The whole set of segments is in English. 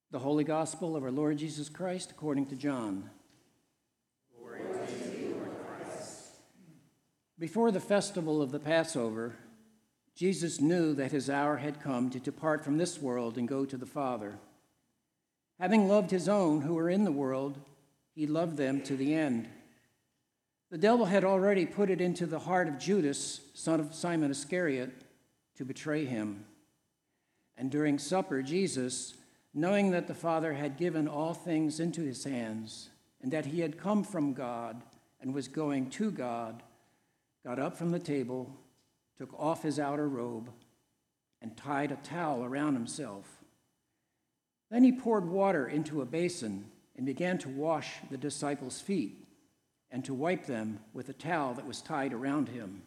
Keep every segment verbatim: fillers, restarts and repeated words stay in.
The Holy Gospel of our Lord Jesus Christ according to John. Glory to you, Lord Christ. Before the festival of the Passover, Jesus knew that his hour had come to depart from this world and go to the Father. Having loved his own who were in the world, he loved them to the end. The devil had already put it into the heart of Judas, son of Simon Iscariot, to betray him. And during supper, Jesus, knowing that the Father had given all things into his hands, and that he had come from God and was going to God, got up from the table, took off his outer robe, and tied a towel around himself. Then he poured water into a basin and began to wash the disciples' feet and to wipe them with a towel that was tied around him.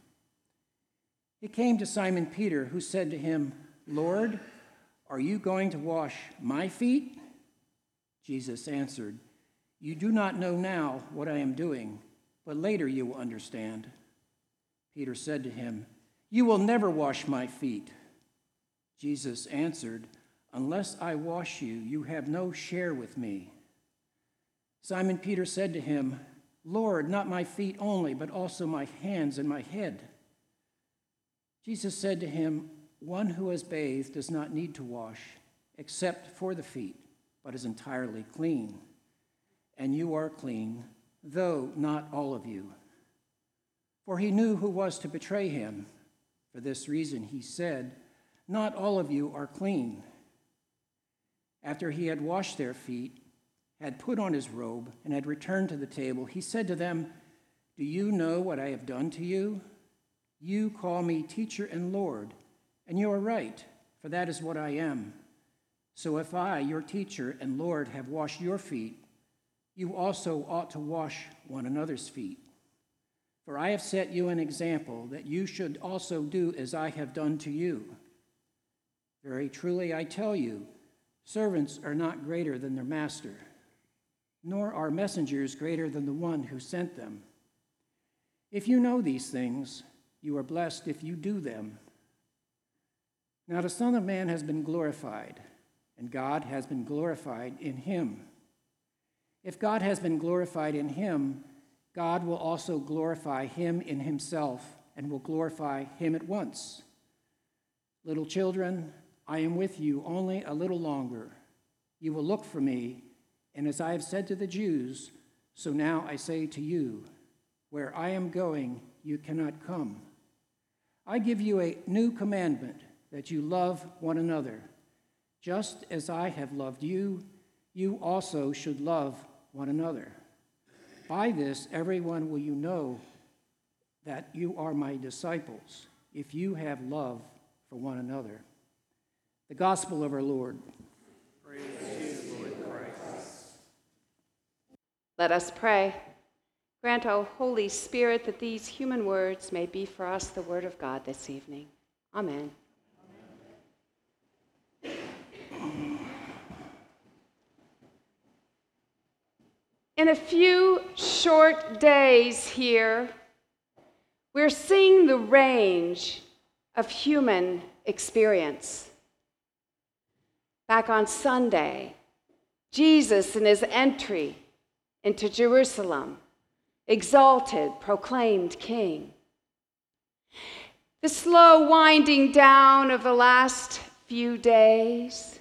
He came to Simon Peter, who said to him, "Lord, are you going to wash my feet?" Jesus answered, "You do not know now what I am doing, but later you will understand." Peter said to him, "You will never wash my feet." Jesus answered, "Unless I wash you, you have no share with me." Simon Peter said to him, "Lord, not my feet only, but also my hands and my head." Jesus said to him, "One who has bathed does not need to wash, except for the feet, but is entirely clean. And you are clean, though not all of you." For he knew who was to betray him. For this reason he said, "Not all of you are clean." After he had washed their feet, had put on his robe, and had returned to the table, he said to them, "Do you know what I have done to you? You call me teacher and Lord, and you are right, for that is what I am. So if I, your teacher and Lord, have washed your feet, you also ought to wash one another's feet. For I have set you an example that you should also do as I have done to you. Very truly I tell you, servants are not greater than their master, nor are messengers greater than the one who sent them. If you know these things, you are blessed if you do them. Now the Son of Man has been glorified, and God has been glorified in him. If God has been glorified in him, God will also glorify him in himself, and will glorify him at once. Little children, I am with you only a little longer. You will look for me, and as I have said to the Jews, so now I say to you, where I am going, you cannot come. I give you a new commandment, that you love one another. Just as I have loved you, you also should love one another. By this, everyone will you know that you are my disciples, if you have love for one another." The Gospel of our Lord. Praise to you, Lord Christ. Let us pray. Grant, O Holy Spirit, that these human words may be for us the word of God this evening. Amen. In a few short days here, we're seeing the range of human experience. Back on Sunday, Jesus in his entry into Jerusalem, exalted, proclaimed king. The slow winding down of the last few days.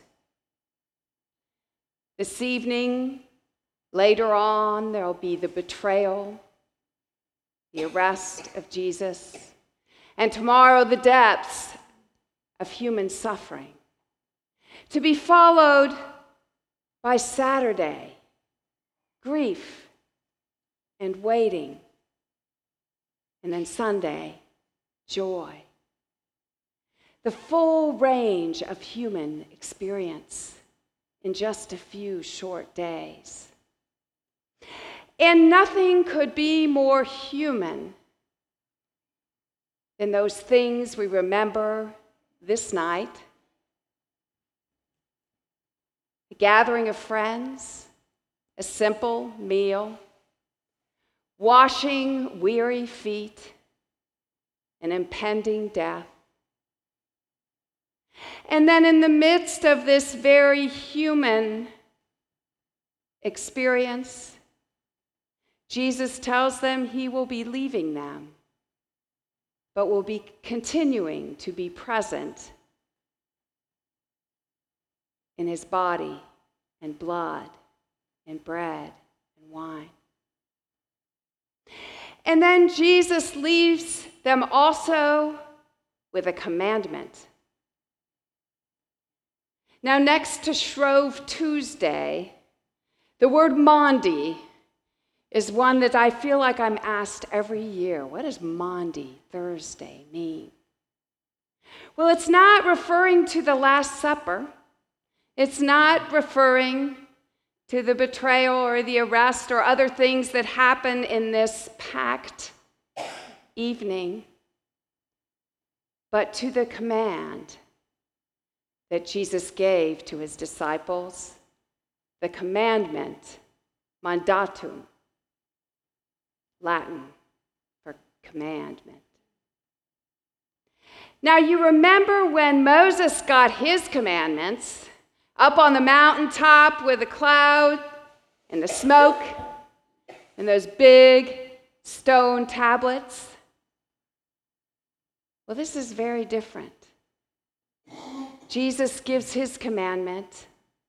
This evening, later on, there'll be the betrayal, the arrest of Jesus, and tomorrow the depths of human suffering, to be followed by Saturday, grief and waiting, and then Sunday, joy. The full range of human experience in just a few short days. And nothing could be more human than those things we remember this night. A gathering of friends, a simple meal, washing weary feet, an impending death. And then in the midst of this very human experience, Jesus tells them he will be leaving them, but will be continuing to be present in his body and blood and bread and wine. And then Jesus leaves them also with a commandment. Now, next to Shrove Tuesday, the word Maundy is one that I feel like I'm asked every year. What does Maundy Thursday mean? Well, it's not referring to the Last Supper. It's not referring to the betrayal or the arrest or other things that happen in this packed evening, but to the command that Jesus gave to his disciples, the commandment, mandatum, Latin for commandment. Now, you remember when Moses got his commandments up on the mountaintop with the cloud and the smoke and those big stone tablets? Well, this is very different. Jesus gives his commandment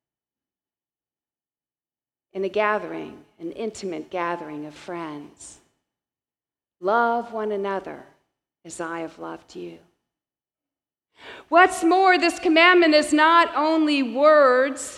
in a gathering, an intimate gathering of friends. Love one another as I have loved you. What's more, this commandment is not only words,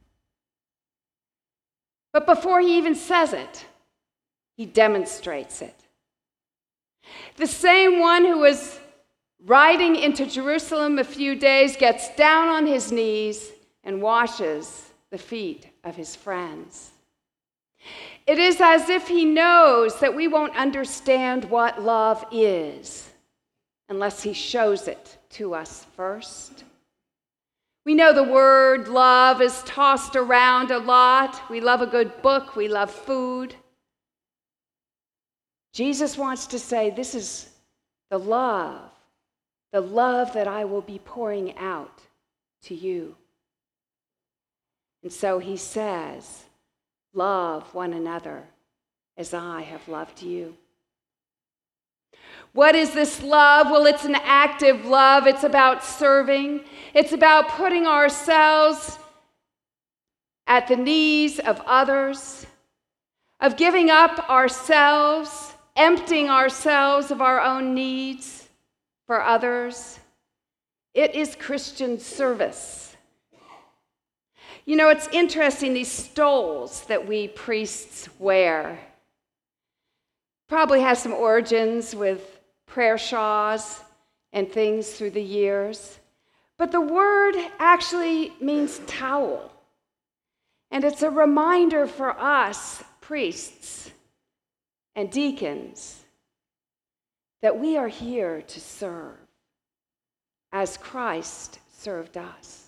but before he even says it, he demonstrates it. The same one who was riding into Jerusalem a few days gets down on his knees and washes the feet of his friends. It is as if he knows that we won't understand what love is unless he shows it to us first. We know the word love is tossed around a lot. We love a good book. We love food. Jesus wants to say, this is the love, the love that I will be pouring out to you. And so he says, love one another as I have loved you. What is this love? Well, it's an active love. It's about serving. It's about putting ourselves at the knees of others, of giving up ourselves, emptying ourselves of our own needs for others. It is Christian service. You know, it's interesting, these stoles that we priests wear probably has some origins with prayer shawls and things through the years. But the word actually means towel. And it's a reminder for us, priests and deacons, that we are here to serve as Christ served us.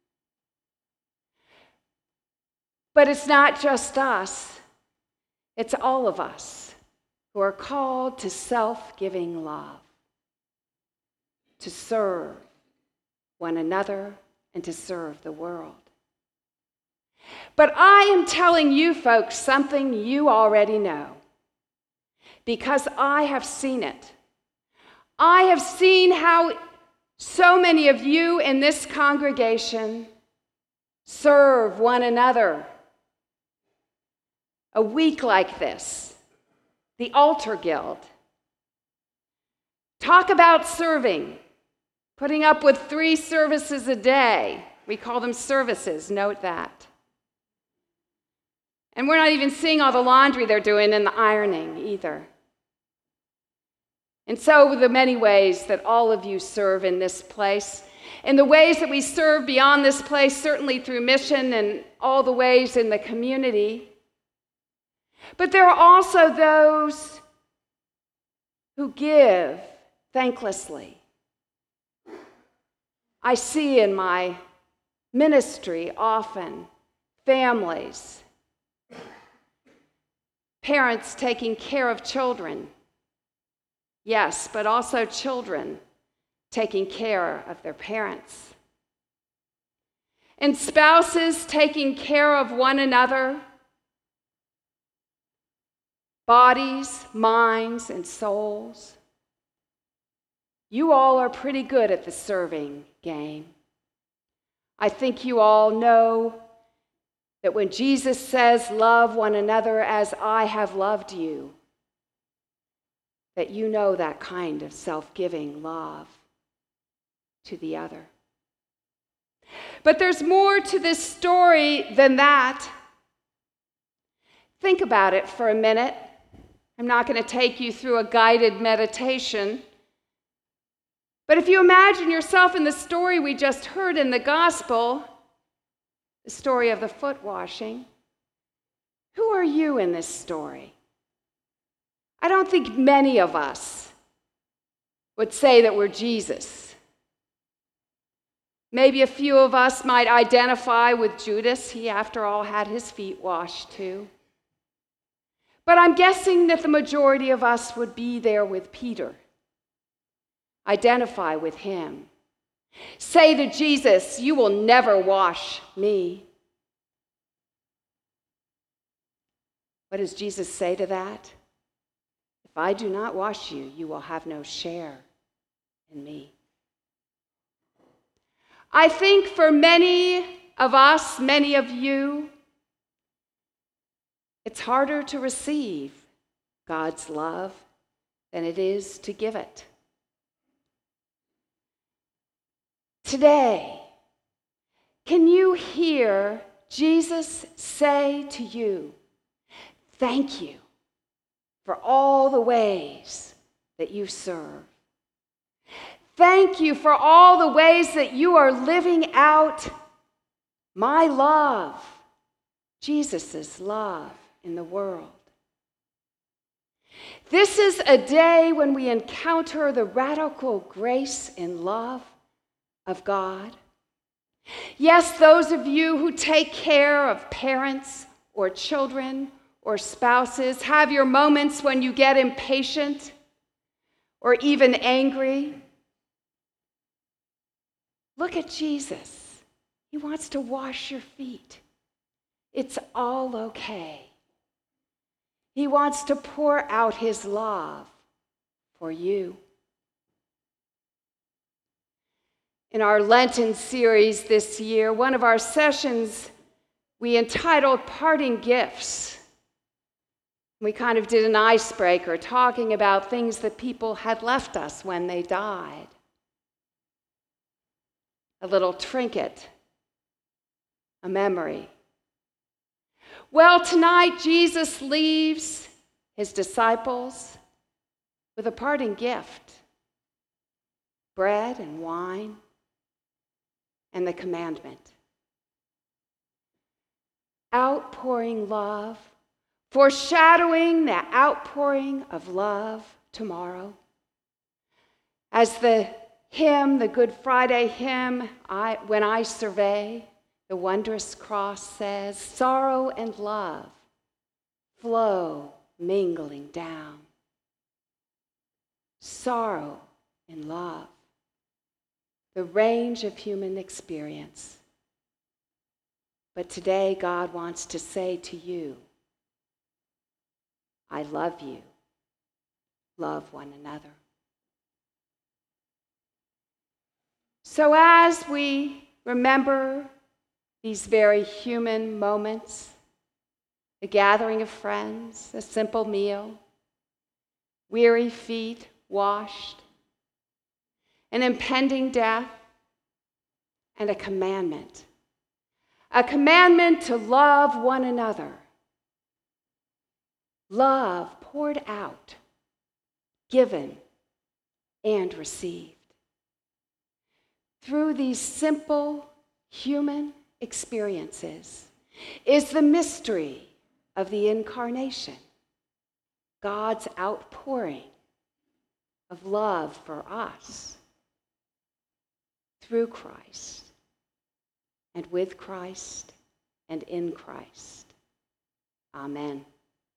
But it's not just us, it's all of us who are called to self-giving love, to serve one another and to serve the world. But I am telling you folks something you already know, because I have seen it. I have seen how so many of you in this congregation serve one another. A week like this, the Altar Guild. Talk about serving, putting up with three services a day. We call them services, note that. And we're not even seeing all the laundry they're doing and the ironing either. And so the many ways that all of you serve in this place, and the ways that we serve beyond this place, certainly through mission and all the ways in the community. But there are also those who give thanklessly. I see in my ministry often families, parents taking care of children. Yes, but also children taking care of their parents. and spouses taking care of one another, bodies, minds, and souls. You all are pretty good at the serving game. I think you all know that when Jesus says, love one another as I have loved you, that you know that kind of self-giving love to the other. But there's more to this story than that. Think about it for a minute. I'm not going to take you through a guided meditation. But if you imagine yourself in the story we just heard in the gospel, the story of the foot washing, who are you in this story? I don't think many of us would say that we're Jesus. Maybe a few of us might identify with Judas. He, after all, had his feet washed too. But I'm guessing that the majority of us would be there with Peter. Identify with him. Say to Jesus, you will never wash me. What does Jesus say to that? If I do not wash you, you will have no share in me. I think for many of us, many of you, it's harder to receive God's love than it is to give it. Today, can you hear Jesus say to you, thank you for all the ways that you serve. Thank you for all the ways that you are living out my love, Jesus' love in the world. This is a day when we encounter the radical grace and love of God. Yes, those of you who take care of parents or children or spouses have your moments when you get impatient or even angry. Look at Jesus. He wants to wash your feet. It's all okay. He wants to pour out his love for you. In our Lenten series this year, one of our sessions we entitled Parting Gifts. We kind of did an icebreaker talking about things that people had left us when they died. A little trinket, a memory. Well, tonight Jesus leaves his disciples with a parting gift, bread and wine, and the commandment. Outpouring love, foreshadowing the outpouring of love tomorrow. As the hymn, the Good Friday hymn, I, when I survey the wondrous cross says, sorrow and love flow mingling down. Sorrow and love, the range of human experience. But today God wants to say to you, I love you. Love one another. So as we remember these very human moments, the gathering of friends, a simple meal, weary feet washed, an impending death, and a commandment. A commandment to love one another. Love poured out, given, and received. Through these simple human experiences is the mystery of the incarnation, God's outpouring of love for us through Christ and with Christ and in Christ. Amen.